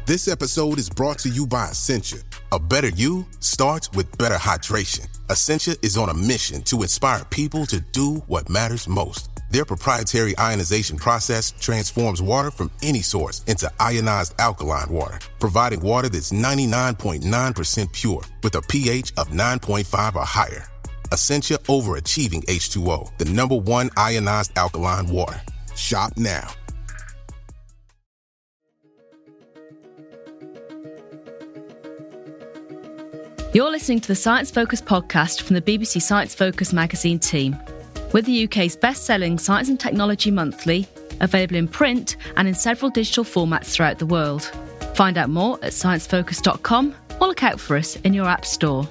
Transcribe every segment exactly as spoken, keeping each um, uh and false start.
This episode is brought to you by Essentia. A better you starts with better hydration. Essentia is on a mission to inspire people to do what matters most. Their proprietary ionization process transforms water from any source into ionized alkaline water, providing water that's ninety-nine point nine percent pure with a pH of nine point five or higher. Essentia Overachieving H two O, the number one ionized alkaline water. Shop now. You're listening to the Science Focus podcast from the B B C Science Focus magazine team. We're the U K's best-selling Science and Technology Monthly, available in print and in several digital formats throughout the world. Find out more at science focus dot com or look out for us in your app store.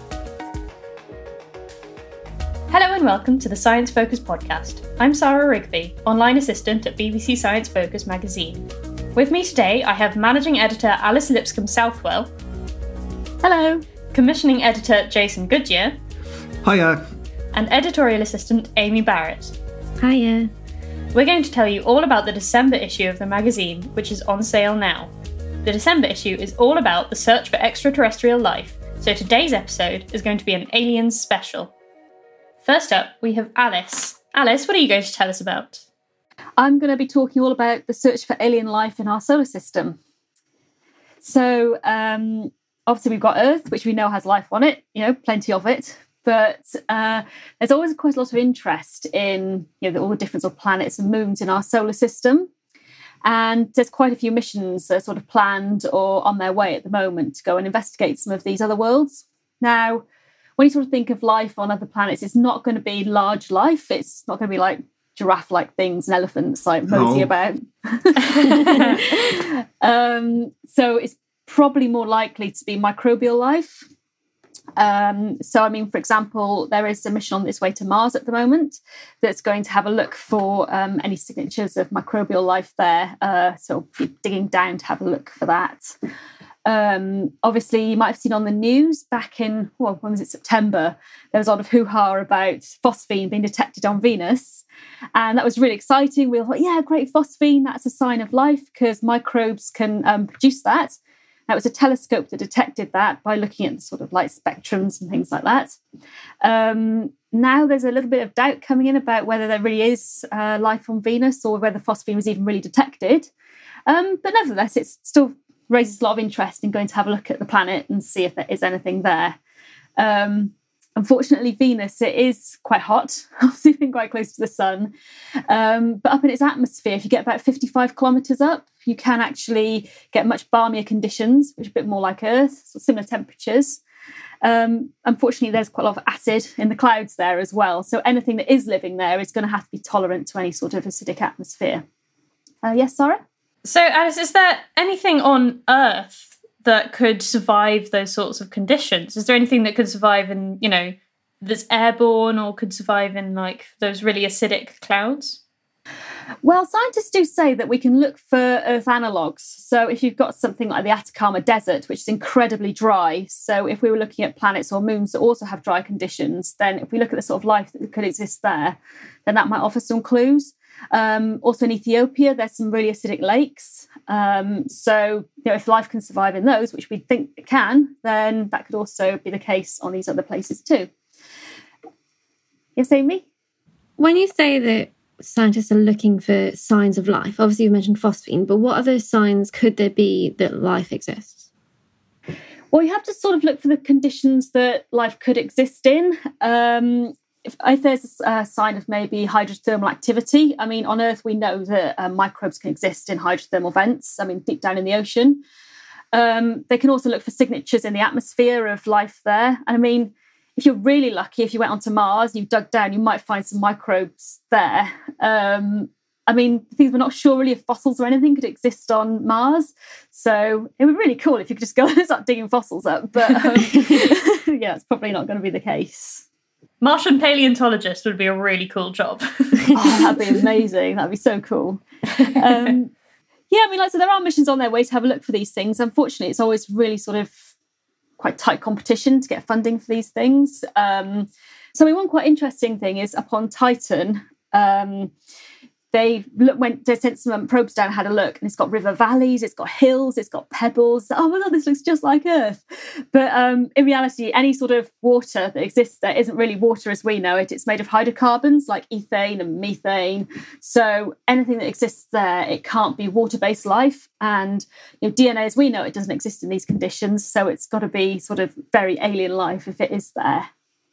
Hello and welcome to the Science Focus podcast. I'm Sarah Rigby, online assistant at B B C Science Focus magazine. With me today, I have managing editor Alice Lipscomb Southwell. Hello. Commissioning editor Jason Goodyear. Hiya. And editorial assistant Amy Barrett. Hiya. We're going to tell you all about the December issue of the magazine, which is on sale now. The December issue is all about the search for extraterrestrial life, so today's episode is going to be an aliens special. First up, we have Alice. Alice, what are you going to tell us about? I'm going to be talking all about the search for alien life in our solar system. So, um... obviously, we've got Earth, which we know has life on it, you know, plenty of it. But uh, there's always quite a lot of interest in, you know, all the different sort of planets and moons in our solar system. And there's quite a few missions that are sort of planned or on their way at the moment to go and investigate some of these other worlds. Now, when you sort of think of life on other planets, it's not going to be large life. It's not going to be like giraffe-like things and elephants like mosey No. about. um, so it's probably more likely to be microbial life. Um, so, I mean, for example, there is a mission on its way to Mars at the moment that's going to have a look for um, any signatures of microbial life there. Uh, so keep digging down to have a look for that. Um, obviously, you might have seen on the news back in, well, when was it, September, there was a lot of hoo-ha about phosphine being detected on Venus. And that was really exciting. We all thought, yeah, great, phosphine, that's a sign of life because microbes can um, produce that. Now, it was a telescope that detected that by looking at the sort of light spectrums and things like that. Um, now there's a little bit of doubt coming in about whether there really is uh, life on Venus or whether phosphine was even really detected. Um, but nevertheless, it still raises a lot of interest in going to have a look at the planet and see if there is anything there. Um, Unfortunately, Venus, it is quite hot, obviously been quite close to the sun. Um, but up in its atmosphere, if you get about fifty-five kilometres up, you can actually get much balmier conditions, which are a bit more like Earth, so similar temperatures. Um, unfortunately, there's quite a lot of acid in the clouds there as well. So anything that is living there is going to have to be tolerant to any sort of acidic atmosphere. Uh, yes, Sarah? So, Alice, is there anything on Earth that could survive those sorts of conditions? Is there anything that could survive in, you know, that's airborne or could survive in, like, those really acidic clouds? Well, scientists do say that we can look for Earth analogues. So if you've got something like the Atacama Desert, which is incredibly dry, so if we were looking at planets or moons that also have dry conditions, then if we look at the sort of life that could exist there, then that might offer some clues. Um, also in Ethiopia, there's some really acidic lakes. Um, so, you know, if life can survive in those, which we think it can, then that could also be the case on these other places too. Yes, Amy? When you say that scientists are looking for signs of life, obviously you mentioned phosphine, but what other signs could there be that life exists? Well, you have to sort of look for the conditions that life could exist in. Um, If, if there's a sign of maybe hydrothermal activity, I mean, on Earth, we know that uh, microbes can exist in hydrothermal vents, I mean, deep down in the ocean. Um, they can also look for signatures in the atmosphere of life there. And I mean, if you're really lucky, if you went onto Mars and you dug down, you might find some microbes there. Um, I mean, things we're not sure really if fossils or anything could exist on Mars. So it would be really cool if you could just go and start digging fossils up. But um, yeah, it's probably not going to be the case. Martian paleontologist would be a really cool job. Oh, that'd be amazing. That'd be so cool. Um, yeah, I mean, like, so there are missions on their way to have a look for these things. Unfortunately, it's always really sort of quite tight competition to get funding for these things. Um, so I mean, one quite interesting thing is up on Titan, um, they look, went, they sent some probes down and had a look, and it's got river valleys, it's got hills, it's got pebbles. Oh my God, this looks just like Earth. But um, in reality, any sort of water that exists there isn't really water as we know it. It's made of hydrocarbons like ethane and methane. So anything that exists there, it can't be water-based life. And you know, D N A as we know it doesn't exist in these conditions. So it's got to be sort of very alien life if it is there.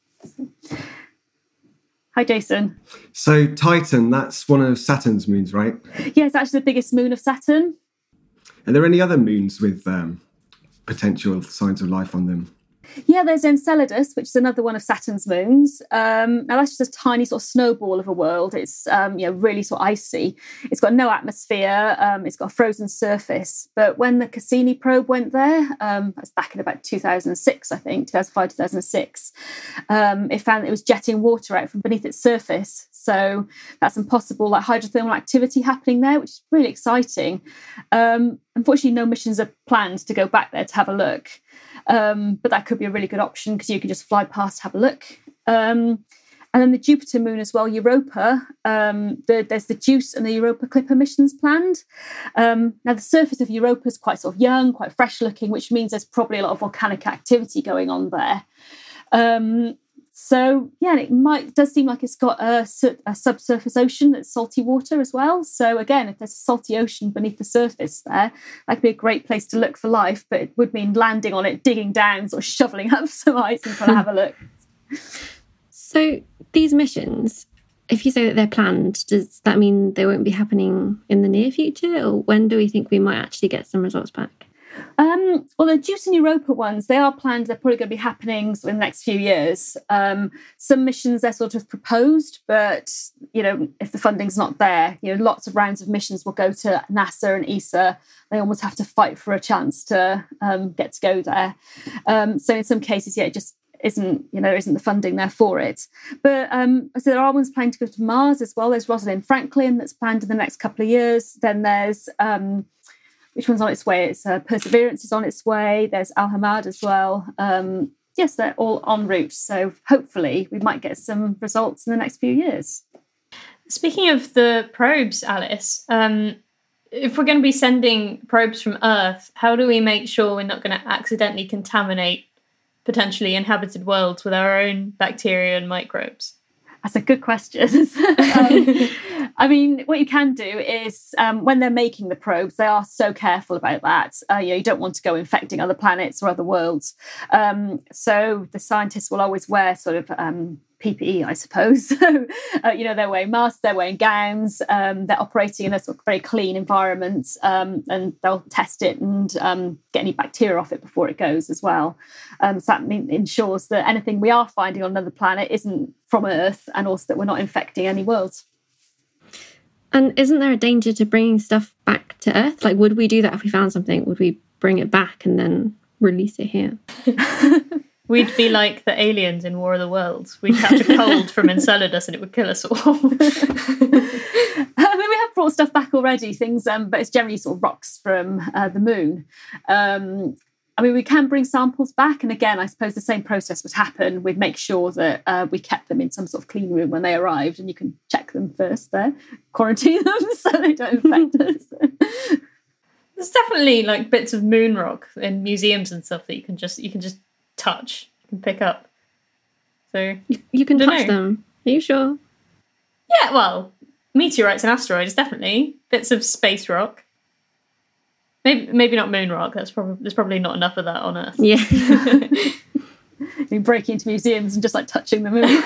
Hi, Jason. So Titan, that's one of Saturn's moons, right? Yeah, it's actually the biggest moon of Saturn. Are there any other moons with um, potential signs of life on them? Yeah, there's Enceladus, which is another one of Saturn's moons. Um, now, that's just a tiny sort of snowball of a world. It's um, you know, really sort of icy. It's got no atmosphere. Um, it's got a frozen surface. But when the Cassini probe went there, um, that was back in about two thousand six, I think, two thousand five, two thousand six, um, it found that it was jetting water out from beneath its surface. So that's some possible like hydrothermal activity happening there, which is really exciting. Um, unfortunately, no missions are planned to go back there to have a look. Um, but that could be a really good option because you can just fly past, have a look. Um, and then the Jupiter moon as well, Europa. Um, the, there's the JUICE and the Europa Clipper missions planned. Um, now, the surface of Europa is quite sort of young, quite fresh looking, which means there's probably a lot of volcanic activity going on there. Um, so, yeah, it might does seem like it's got a, a subsurface ocean that's salty water as well. So, again, if there's a salty ocean beneath the surface there, that could be a great place to look for life, but it would mean landing on it, digging down, sort of shoveling up some ice and trying to have a look. So these missions, if you say that they're planned, does that mean they won't be happening in the near future? Or when do we think we might actually get some results back? Um, well, the JUICE and Europa ones, they are planned. They're probably going to be happening in the next few years. Um, some missions they're sort of proposed, but, you know, if the funding's not there, you know, lots of rounds of missions will go to NASA and E S A. They almost have to fight for a chance to um, get to go there. Um, so in some cases, yeah, it just isn't, you know, isn't the funding there for it. But um, so there are ones planning to go to Mars as well. There's Rosalind Franklin that's planned in the next couple of years. Then there's... Um, Which one's on its way? It's uh, Perseverance is on its way. There's Al-Hamad as well. Um, yes, they're all en route. So hopefully we might get some results in the next few years. Speaking of the probes, Alice, um, if we're going to be sending probes from Earth, how do we make sure we're not going to accidentally contaminate potentially inhabited worlds with our own bacteria and microbes? That's a good question. um, I mean, what you can do is um, when they're making the probes, they are so careful about that. Uh, you know, you don't want to go infecting other planets or other worlds. Um, so the scientists will always wear sort of um, P P E, I suppose. So, uh, you know, they're wearing masks, they're wearing gowns, um, they're operating in a sort of very clean environment, um, and they'll test it and um, get any bacteria off it before it goes as well. Um, so that mean, ensures that anything we are finding on another planet isn't from Earth, and also that we're not infecting any worlds. And isn't there a danger to bringing stuff back to Earth? Like, would we do that if we found something? Would we bring it back and then release it here? We'd be like the aliens in War of the Worlds. We'd catch a cold from Enceladus and it would kill us all. I mean, we have brought stuff back already, things, um, but it's generally sort of rocks from uh, the moon. Um, I mean, we can bring samples back. And again, I suppose the same process would happen. We'd make sure that uh, we kept them in some sort of clean room when they arrived, and you can check them first there, quarantine them so they don't infect us. There's definitely like bits of moon rock in museums and stuff that you can just you can just touch and pick up. So you, you can touch know. them. Are you sure? Yeah, well, meteorites and asteroids, definitely. Bits of space rock. Maybe maybe not moon rock. That's probably there's probably not enough of that on Earth. Yeah. You break into museums and just like touching the moon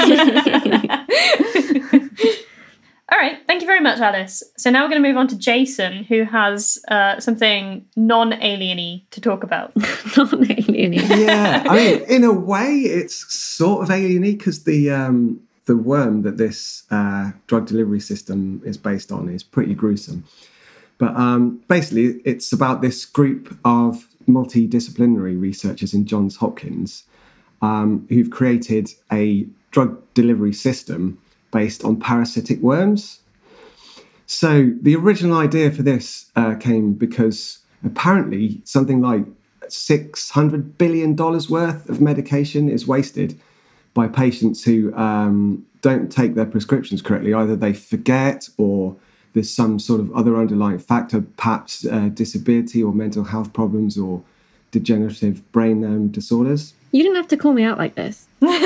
rock. All right, thank you very much, Alice. So now we're going to move on to Jason, who has uh, something non-alien-y to talk about. Non-alien-y. Yeah, I mean, in a way, it's sort of alien-y because the um, the worm that this uh, drug delivery system is based on is pretty gruesome. But um, basically, it's about this group of multidisciplinary researchers in Johns Hopkins um, who've created a drug delivery system based on parasitic worms. So the original idea for this uh, came because apparently something like six hundred billion dollars worth of medication is wasted by patients who um, don't take their prescriptions correctly. Either they forget, or there's some sort of other underlying factor, perhaps uh, disability or mental health problems or degenerative brain um, disorders. You didn't have to call me out like this.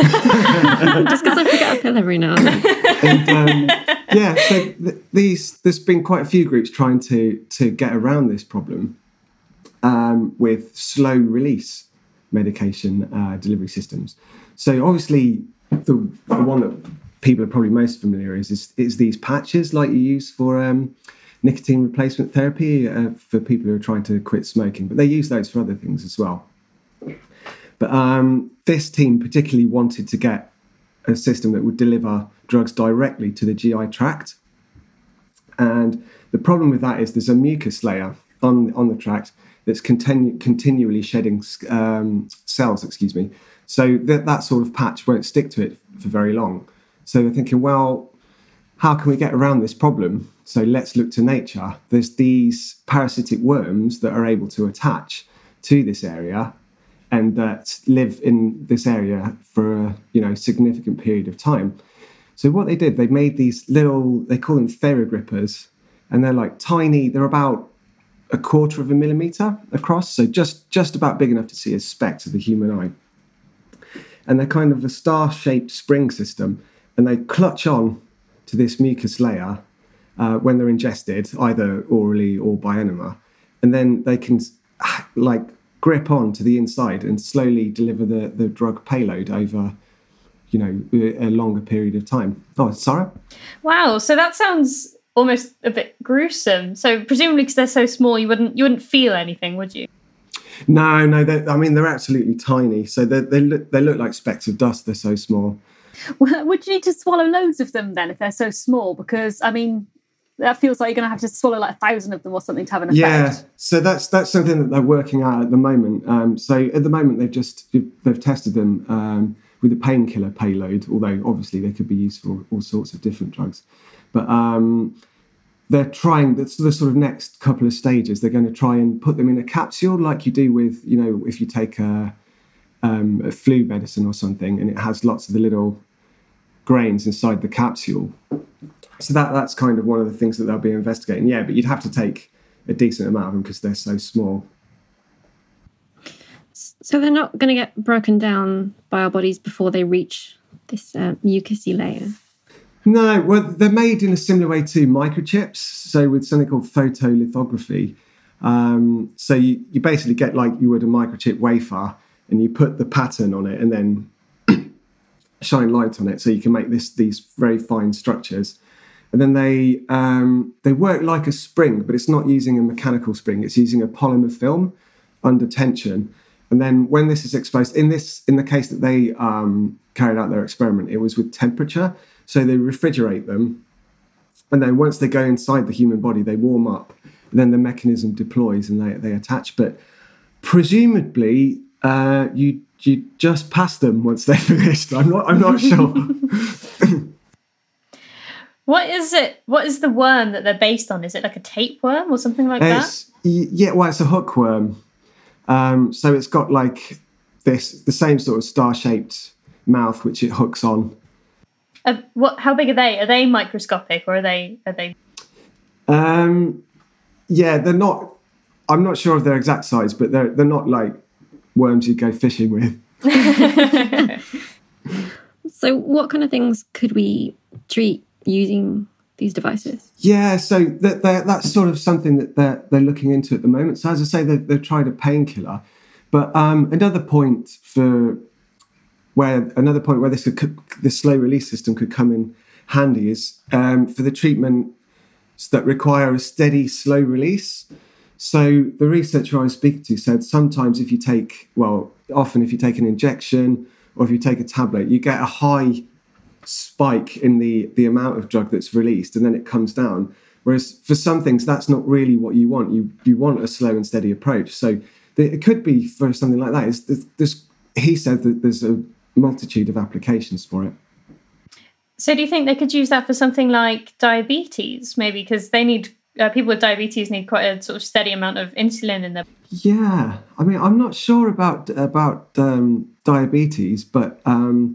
Just because I forget a pill every now and then. And, um, yeah, so th- these there's been quite a few groups trying to to get around this problem um, with slow release medication uh, delivery systems. So obviously, the, the one that people are probably most familiar is is, is these patches like you use for um, nicotine replacement therapy uh, for people who are trying to quit smoking, but they use those for other things as well. But um, this team particularly wanted to get a system that would deliver drugs directly to the G I tract. And the problem with that is there's a mucus layer on, on the tract that's continu- continually shedding um, cells, excuse me. So that, that sort of patch won't stick to it for very long. So they're thinking, well, how can we get around this problem? So let's look to nature. There's these parasitic worms that are able to attach to this area and that live in this area for a you know significant period of time. So what they did, they made these little, they call them therogrippers, and they're like tiny, they're about a quarter of a millimetre across, so just, just about big enough to see a speck to the human eye. And they're kind of a star-shaped spring system, and they clutch on to this mucus layer uh, when they're ingested, either orally or by enema, and then they can like grip on to the inside and slowly deliver the, the drug payload over, you know, a longer period of time. Oh, Sarah? Wow, so that sounds almost a bit gruesome. So presumably because they're so small, you wouldn't you wouldn't feel anything, would you? No, no. I mean, they're absolutely tiny. So they they look they look like specks of dust. They're so small. Well, would you need to swallow loads of them then if they're so small? Because I mean, that feels like you're going to have to swallow like a thousand of them or something to have an effect. Yeah, so that's that's something that they're working out at the moment. Um, so at the moment, they've just they've tested them um, with a painkiller payload, although obviously they could be used for all sorts of different drugs. But um, they're trying, the, the sort of next couple of stages, they're going to try and put them in a capsule like you do with, you know, if you take a, um, a flu medicine or something, and it has lots of the little grains inside the capsule. So that that's kind of one of the things that they'll be investigating. Yeah, but you'd have to take a decent amount of them because they're so small. So they're not going to get broken down by our bodies before they reach this uh, mucousy layer? No, well, they're made in a similar way to microchips, so with something called photolithography. Um, so you, you basically get like you would a microchip wafer, and you put the pattern on it and then shine light on it so you can make this these very fine structures. And then they um, they work like a spring, but it's not using a mechanical spring. It's using a polymer film under tension. And then when this is exposed, in this in the case that they um, carried out their experiment, it was with temperature. So they refrigerate them. And then once they go inside the human body, they warm up. And then the mechanism deploys and they, they attach. But presumably, uh, you you just pass them once they're finished. I'm not I'm not sure. What is it? What is the worm that they're based on? Is it like a tapeworm or something like it's, that? Yeah, well, it's a hookworm. Um, so it's got like this, the same sort of star-shaped mouth which it hooks on. Uh, what? How big are they? Are they microscopic or are they? Are they? Um, yeah, they're not. I'm not sure of their exact size, but they're they're not like worms you go fishing with. So, what kind of things could we treat using these devices? Yeah, so that that's sort of something that they're they're looking into at the moment. So as I say, they've, they've tried a painkiller, but um, another point for where another point where this could, this slow release system could come in handy is um, for the treatment that require a steady slow release. So the researcher I was speaking to said sometimes if you take, well, often if you take an injection or if you take a tablet, you get a high spike in the, the amount of drug that's released and then it comes down. Whereas for some things, that's not really what you want. You you want a slow and steady approach. So the, it could be for something like that. It's, there's, there's, he said that there's a multitude of applications for it. So do you think they could use that for something like diabetes, maybe? Because they need, uh, people with diabetes need quite a sort of steady amount of insulin in their... Yeah, I mean, I'm not sure about, about um, diabetes, but... Um,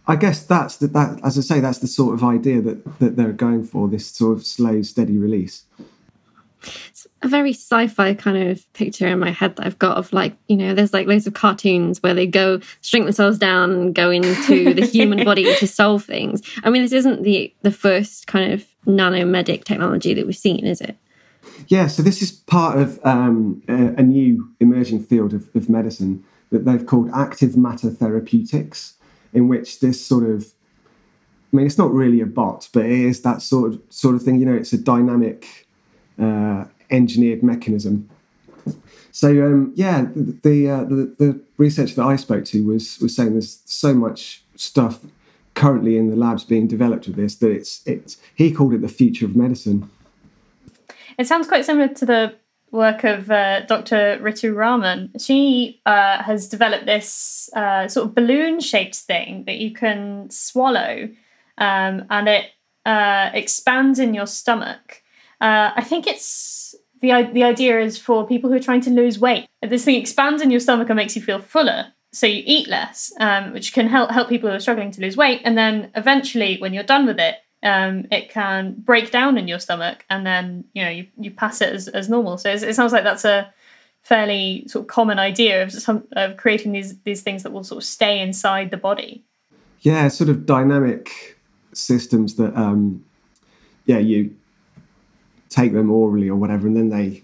I guess that's the, that, as I say, that's the sort of idea that, that they're going for, this sort of slow, steady release. It's a very sci-fi kind of picture in my head that I've got of, like, you know, there's like loads of cartoons where they go shrink themselves down and go into the human body to solve things. I mean, this isn't the the first kind of nanomedic technology that we've seen, is it? Yeah, so this is part of um, a, a new emerging field of, of medicine that they've called active matter therapeutics, in which this sort of, I mean, it's not really a bot, but it is that sort of sort of thing. You know, it's a dynamic uh, engineered mechanism. So um, yeah, the the, uh, the the research that I spoke to was was saying there's so much stuff currently in the labs being developed with this that it's it's he called it the future of medicine. It sounds quite similar to the work of uh, Doctor Ritu Raman. She uh, has developed this uh, sort of balloon-shaped thing that you can swallow, um, and it uh, expands in your stomach. Uh, I think it's the the idea is for people who are trying to lose weight. This thing expands in your stomach and makes you feel fuller, so you eat less, um, which can help help people who are struggling to lose weight. And then eventually, when you're done with it, Um, it can break down in your stomach, and then you know you, you pass it as, as normal. So it sounds like that's a fairly sort of common idea of some, of creating these these things that will sort of stay inside the body. Yeah, sort of dynamic systems that um, yeah you take them orally or whatever, and then they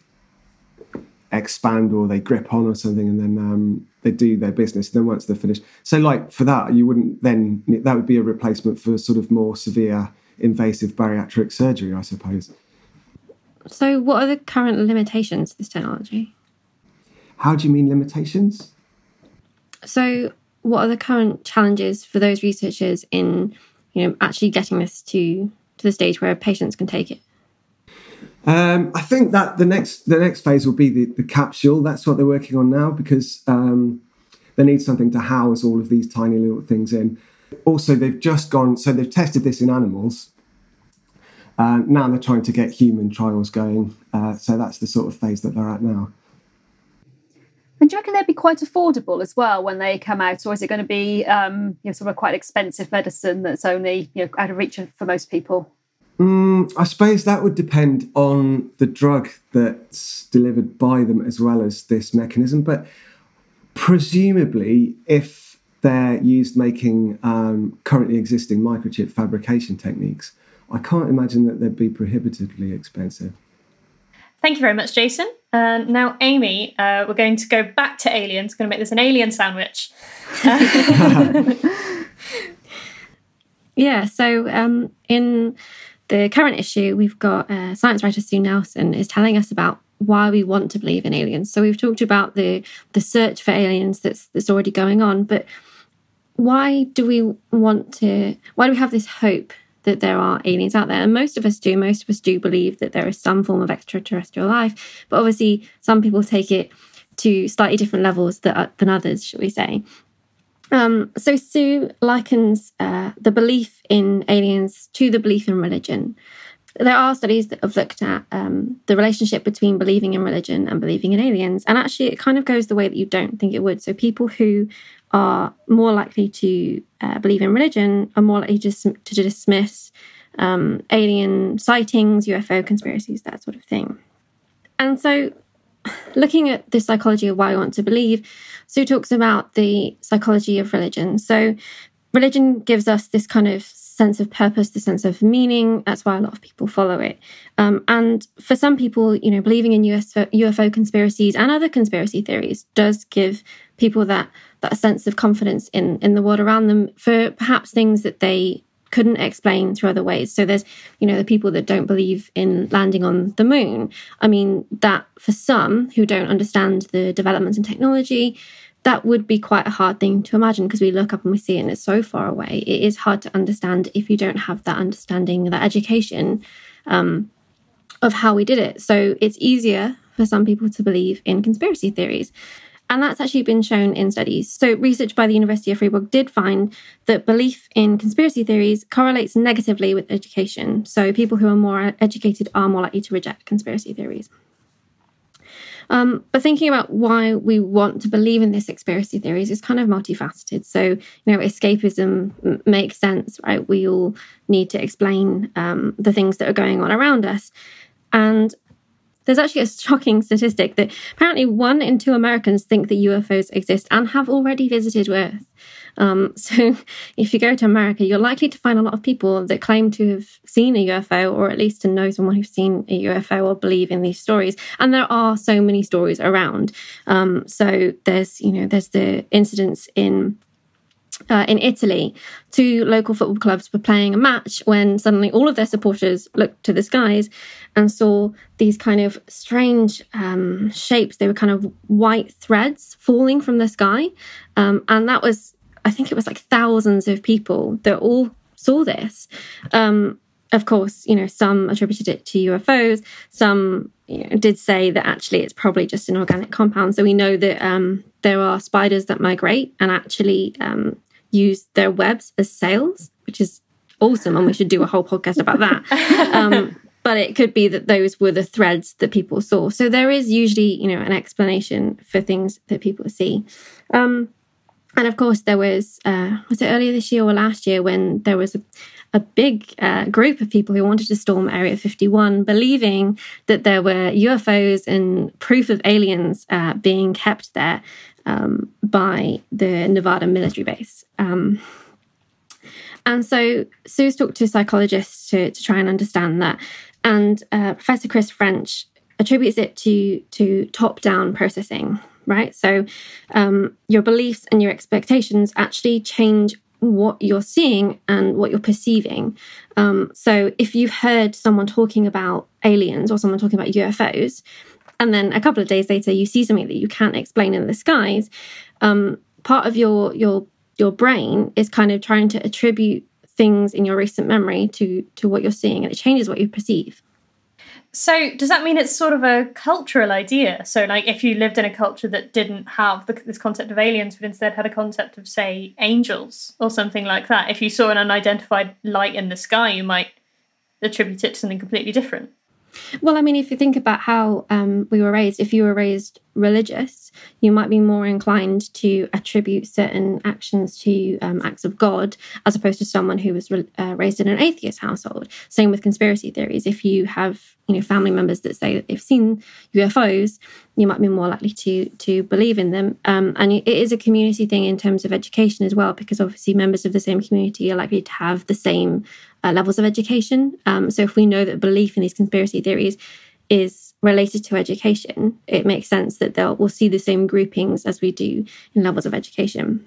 expand or they grip on or something, and then um, they do their business. And then once they're finished, so like for that, you wouldn't then that would be a replacement for sort of more severe invasive bariatric surgery, I suppose. So what are the current limitations of this technology? How do you mean limitations? So what are the current challenges for those researchers in, you know, actually getting this to, to the stage where patients can take it? Um, I think that the next the next phase will be the, the capsule. That's what they're working on now, because um, they need something to house all of these tiny little things in. Also, they've just gone, so they've tested this in animals. Uh, now they're trying to get human trials going. Uh, so that's the sort of phase that they're at now. And do you reckon they'd be quite affordable as well when they come out? Or is it going to be um, you know, sort of quite expensive medicine that's only you know, out of reach for most people? Mm, I suppose that would depend on the drug that's delivered by them as well as this mechanism. But presumably, if they're used making um, currently existing microchip fabrication techniques, I can't imagine that they'd be prohibitively expensive. Thank you very much, Jason. Uh, now, Amy, uh, we're going to go back to aliens. We're going to make this an alien sandwich. Yeah, so um, in the current issue, we've got uh, science writer Sue Nelson is telling us about why we want to believe in aliens. So we've talked about the the search for aliens that's that's already going on, but why do we want to, why do we have this hope that there are aliens out there? And most of us do, most of us do believe that there is some form of extraterrestrial life, but obviously some people take it to slightly different levels that, than others, shall we say. Um, so Sue likens uh, the belief in aliens to the belief in religion. There are studies that have looked at um, the relationship between believing in religion and believing in aliens. And actually, it kind of goes the way that you don't think it would. So people who are more likely to uh, believe in religion are more likely to, to dismiss um, alien sightings, U F O conspiracies, that sort of thing. And so looking at the psychology of why we want to believe, Sue talks about the psychology of religion. So religion gives us this kind of sense of purpose, the sense of meaning. That's why a lot of people follow it. Um, and for some people, you know, believing in U F O conspiracies and other conspiracy theories does give people that that sense of confidence in, in the world around them for perhaps things that they couldn't explain through other ways. So there's, you know, the people that don't believe in landing on the moon. I mean, that for some who don't understand the developments in technology, that would be quite a hard thing to imagine, because we look up and we see it and it's so far away. It is hard to understand if you don't have that understanding, that education um, of how we did it. So it's easier for some people to believe in conspiracy theories. And that's actually been shown in studies. So research by the University of Freiburg did find that belief in conspiracy theories correlates negatively with education. So people who are more educated are more likely to reject conspiracy theories. Um, but thinking about why we want to believe in these conspiracy theories is kind of multifaceted. So, you know, escapism m- makes sense, right? We all need to explain um, the things that are going on around us. And there's actually a shocking statistic that apparently one in two Americans think that U F Os exist and have already visited Earth. Um, so if you go to America, you're likely to find a lot of people that claim to have seen a U F O, or at least to know someone who's seen a U F O or believe in these stories. And there are so many stories around. Um, so there's, you know, there's the incidents in Uh, in Italy, two local football clubs were playing a match when suddenly all of their supporters looked to the skies and saw these kind of strange um, shapes. They were kind of white threads falling from the sky. Um, and that was, I think it was like thousands of people that all saw this. Um, of course, you know, some attributed it to U F Os. Some you know, did say that actually it's probably just an organic compound. So we know that um, there are spiders that migrate and actually um, use their webs as sails, which is awesome. And we should do a whole podcast about that. Um, but it could be that those were the threads that people saw. So there is usually, you know, an explanation for things that people see. Um, and of course, there was, uh, was it earlier this year or last year when there was a, a big uh, group of people who wanted to storm Area fifty-one, believing that there were U F Os and proof of aliens uh, being kept there um, by the Nevada military base. Um, and so Sue's talked to psychologists to, to try and understand that. And uh, Professor Chris French attributes it to, to top-down processing, right? So um, your beliefs and your expectations actually change what you're seeing and what you're perceiving. Um, so if you've heard someone talking about aliens or someone talking about U F Os, and then a couple of days later you see something that you can't explain in the skies, um, part of your your your brain is kind of trying to attribute things in your recent memory to to what you're seeing, and it changes what you perceive. So does that mean it's sort of a cultural idea? So like if you lived in a culture that didn't have the, this concept of aliens, but instead had a concept of, say, angels or something like that, if you saw an unidentified light in the sky, you might attribute it to something completely different. Well, I mean, if you think about how um, we were raised, if you were raised religious, you might be more inclined to attribute certain actions to um, acts of God, as opposed to someone who was uh, raised in an atheist household. Same with conspiracy theories. If you have, you know, family members that say that they've seen U F Os, you might be more likely to to believe in them. Um, and it is a community thing in terms of education as well, because obviously members of the same community are likely to have the same uh, levels of education. Um, so if we know that belief in these conspiracy theories is related to education, it makes sense that they'll we'll see the same groupings as we do in levels of education.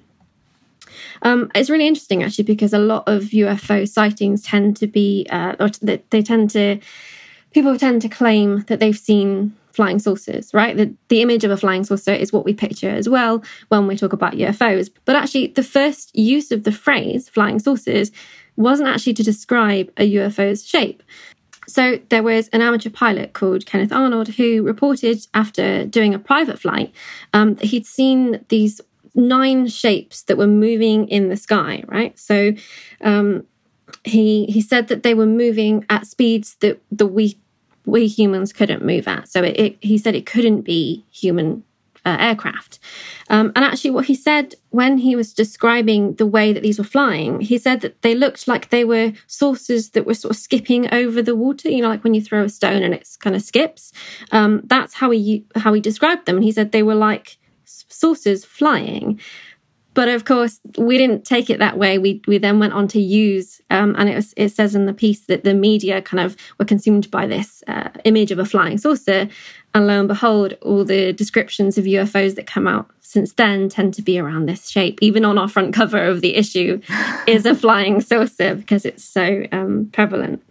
Um, it's really interesting, actually, because a lot of U F O sightings tend to be, uh, or they, they tend to, people tend to claim that they've seen flying saucers, right? The, the image of a flying saucer is what we picture as well when we talk about U F Os. But actually, the first use of the phrase flying saucers wasn't actually to describe a U F O's shape. So there was an amateur pilot called Kenneth Arnold who reported after doing a private flight um, that he'd seen these nine shapes that were moving in the sky, right? So um, he he said that they were moving at speeds that the we we humans couldn't move at. So it, it, he said it couldn't be human uh, aircraft. Um, and actually what he said when he was describing the way that these were flying, he said that they looked like they were saucers that were sort of skipping over the water, you know, like when you throw a stone and it kind of skips. Um, that's how he how he described them. And he said they were like saucers flying. But of course, we didn't take it that way. We we then went on to use, um, and it, was, it says in the piece that the media kind of were consumed by this uh, image of a flying saucer. And lo and behold, all the descriptions of U F Os that come out since then tend to be around this shape. Even on our front cover of the issue is a flying saucer because it's so um, prevalent.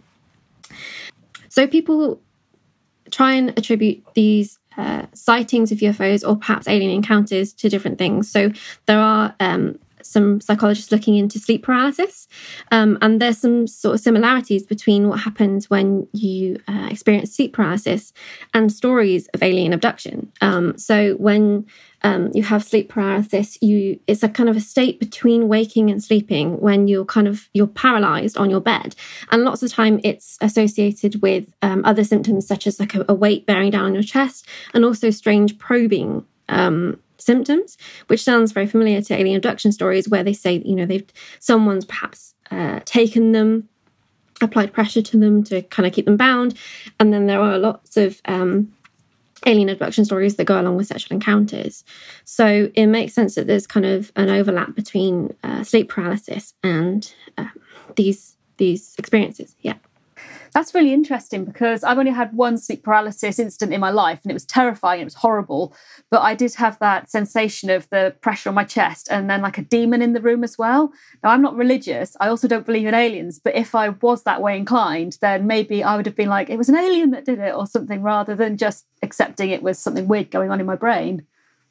So people try and attribute these Uh, sightings of U F Os or perhaps alien encounters to different things. So there are um, some psychologists looking into sleep paralysis. Um, and there's some sort of similarities between what happens when you uh, experience sleep paralysis and stories of alien abduction. Um, so when um, you have sleep paralysis, you it's a kind of a state between waking and sleeping when you're kind of, you're paralyzed on your bed. And lots of the time it's associated with um, other symptoms such as like a, a weight bearing down on your chest, and also strange probing um symptoms, which sounds very familiar to alien abduction stories where they say, you know, they've someone's perhaps uh, taken them, applied pressure to them to kind of keep them bound. And then there are lots of um, alien abduction stories that go along with sexual encounters. So it makes sense that there's kind of an overlap between uh, sleep paralysis and uh, these these experiences. Yeah. That's really interesting because I've only had one sleep paralysis incident in my life and it was terrifying, it was horrible. But I did have that sensation of the pressure on my chest and then like a demon in the room as well. Now, I'm not religious. I also don't believe in aliens. But if I was that way inclined, then maybe I would have been like, it was an alien that did it or something, rather than just accepting it was something weird going on in my brain.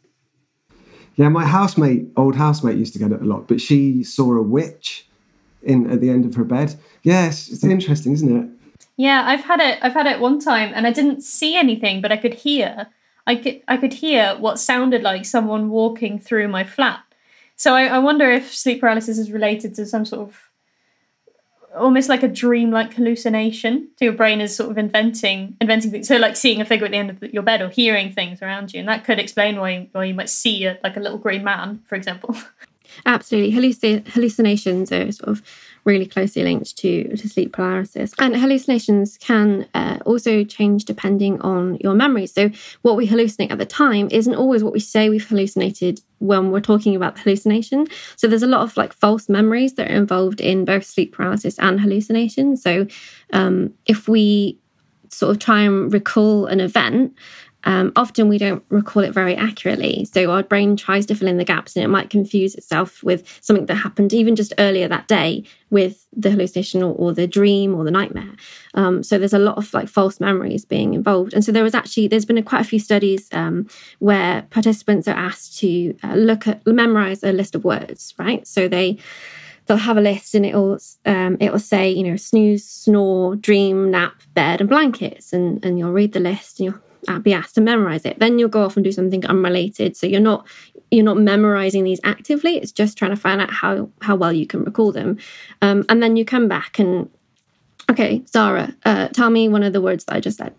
Yeah, my housemate, old housemate used to get it a lot, but she saw a witch in at the end of her bed. Yes, it's interesting, isn't it? Yeah, I've had it. I've had it one time, and I didn't see anything, but I could hear. I could. I could hear what sounded like someone walking through my flat. So I, I wonder if sleep paralysis is related to some sort of, almost like a dream-like hallucination. So your brain is sort of inventing, inventing things. So like seeing a figure at the end of your bed or hearing things around you, and that could explain why why you might see a, like a little green man, for example. Absolutely, Halluc- hallucinations are sort of really closely linked to, to sleep paralysis. And hallucinations can uh, also change depending on your memory. So what we hallucinate at the time isn't always what we say we've hallucinated when we're talking about the hallucination. So there's a lot of like false memories that are involved in both sleep paralysis and hallucination. So um, if we sort of try and recall an event, Um, often we don't recall it very accurately. So our brain tries to fill in the gaps and it might confuse itself with something that happened even just earlier that day with the hallucination or, or the dream or the nightmare. Um, so there's a lot of like false memories being involved. And so there was actually, there's been a, quite a few studies um, where participants are asked to uh, look at, memorize a list of words, right? So they, they'll have a list and it'll um, it'll say, you know, snooze, snore, dream, nap, bed and blankets. And, and you'll read the list and you'll be asked to memorize it. Then you'll go off and do something unrelated. So you're not you're not memorizing these actively. It's just trying to find out how how well you can recall them. Um, and then you come back and, okay, Zara, uh, tell me one of the words that I just said.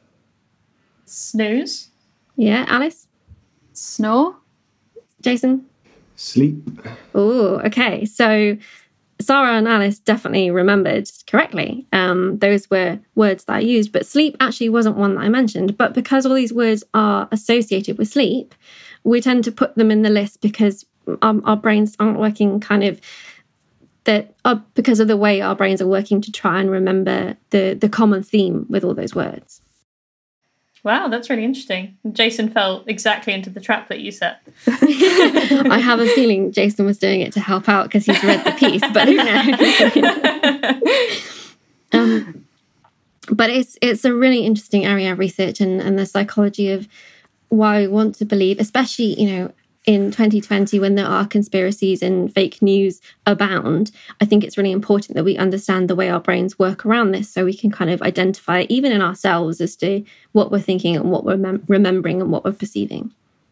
Snooze. Yeah, Alice? Snore. Jason? Sleep. Oh, okay. So Sarah and Alice definitely remembered correctly. Um, those were words that I used, but sleep actually wasn't one that I mentioned. But because all these words are associated with sleep, we tend to put them in the list because our, our brains aren't working kind of that uh, because of the way our brains are working to try and remember the the common theme with all those words. Wow, that's really interesting. Jason fell exactly into the trap that you set. I have a feeling Jason was doing it to help out because he's read the piece, but who knows? um, but it's it's a really interesting area of research and, and the psychology of why we want to believe, especially, you know, in twenty twenty when there are conspiracies and fake news abound. I think it's really important that we understand the way our brains work around this so we can kind of identify even in ourselves as to what we're thinking and what we're mem- remembering and what we're perceiving.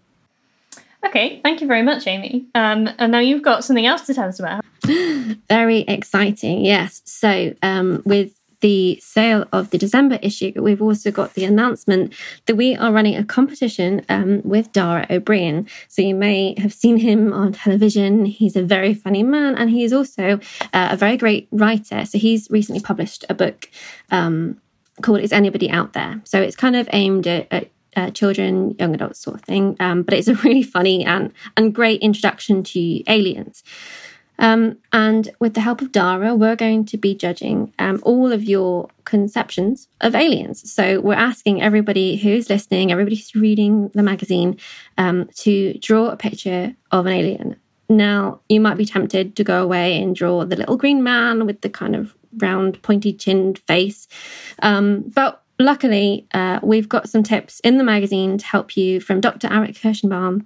Okay, thank you very much, Amy. Um, and now you've got something else to tell us about. Very exciting, yes. So um, with the sale of the December issue, we've also got the announcement that we are running a competition um, with Dara Ó Briain. So you may have seen him on television. He's a very funny man and he's also uh, a very great writer. So he's recently published a book um, called Is Anybody Out There? So it's kind of aimed at, at uh, children, young adults sort of thing. Um, but it's a really funny and, and great introduction to aliens. Um, and with the help of Dara, we're going to be judging um, all of your conceptions of aliens. So we're asking everybody who's listening, everybody who's reading the magazine, um, to draw a picture of an alien. Now, you might be tempted to go away and draw the little green man with the kind of round, pointy-chinned face. Um, but luckily, uh, we've got some tips in the magazine to help you from Doctor Arik Kirschenbaum,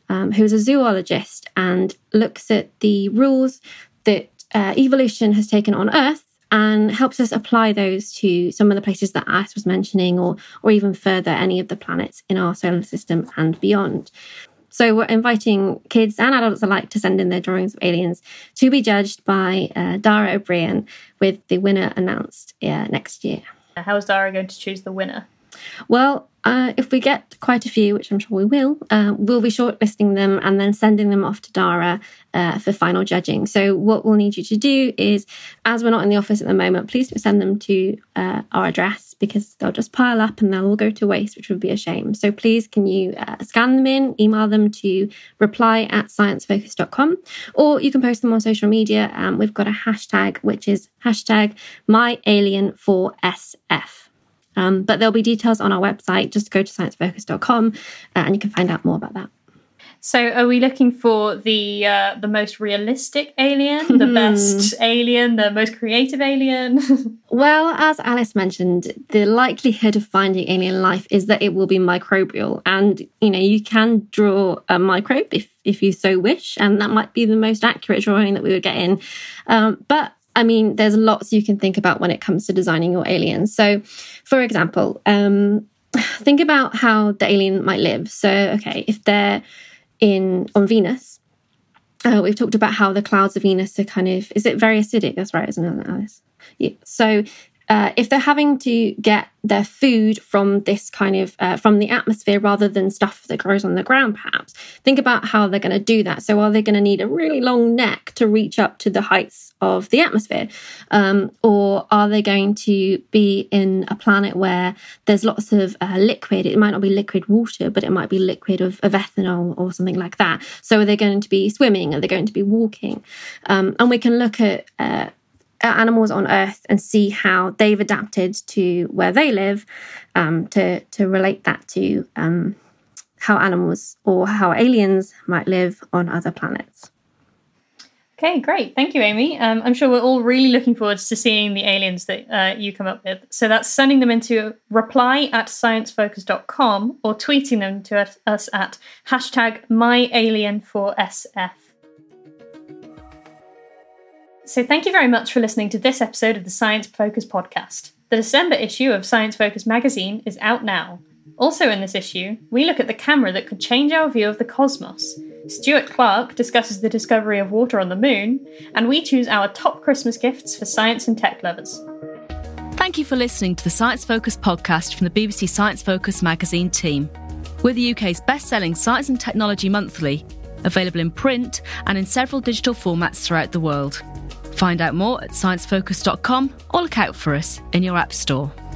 um, who is a zoologist and looks at the rules that uh, evolution has taken on Earth and helps us apply those to some of the places that Alice was mentioning, or or even further, any of the planets in our solar system and beyond. So we're inviting kids and adults alike to send in their drawings of aliens to be judged by uh, Dara O'Brien, with the winner announced uh, next year. How is Dara going to choose the winner? Well, uh, if we get quite a few, which I'm sure we will, uh, we'll be shortlisting them and then sending them off to Dara uh, for final judging. So what we'll need you to do is, as we're not in the office at the moment, please send them to uh, our address, because they'll just pile up and they'll all go to waste, which would be a shame. So please, can you uh, scan them in, email them to reply at sciencefocus dot com, or you can post them on social media. Um, we've got a hashtag, which is hashtag my alien four S F. Um, but there'll be details on our website. Just go to science focus dot com uh, and you can find out more about that. So are we looking for the uh, the most realistic alien, the best alien, the most creative alien? Well, as Alice mentioned, the likelihood of finding alien life is that it will be microbial. And, you know, you can draw a microbe if, if you so wish, and that might be the most accurate drawing that we would get in. Um, but I mean, there's lots you can think about when it comes to designing your aliens. So, for example, um, think about how the alien might live. So, okay, if they're in on Venus, uh, we've talked about how the clouds of Venus are kind of, is it very acidic? That's right, isn't it, Alice? Yeah. So uh, if they're having to get their food from this kind of, uh, from the atmosphere rather than stuff that grows on the ground, perhaps, think about how they're going to do that. So are they going to need a really long neck to reach up to the heights of the atmosphere? Um, or are they going to be in a planet where there's lots of uh, liquid? It might not be liquid water, but it might be liquid of, of ethanol or something like that. So are they going to be swimming? Are they going to be walking? Um, and we can look at uh, animals on Earth and see how they've adapted to where they live, um, to, to relate that to um, how animals or how aliens might live on other planets. Okay, great. Thank you, Amy. Um, I'm sure we're all really looking forward to seeing the aliens that uh, you come up with. So that's sending them into reply at science focus dot com or tweeting them to us, us at hashtag my alien four S F. So thank you very much for listening to this episode of the Science Focus podcast. The December issue of Science Focus magazine is out now. Also in this issue, we look at the camera that could change our view of the cosmos. Stuart Clark discusses the discovery of water on the moon, and we choose our top Christmas gifts for science and tech lovers. Thank you for listening to the Science Focus podcast from the B B C Science Focus magazine team. We're the U K's best-selling science and technology monthly, available in print and in several digital formats throughout the world. Find out more at science focus dot com or look out for us in your app store.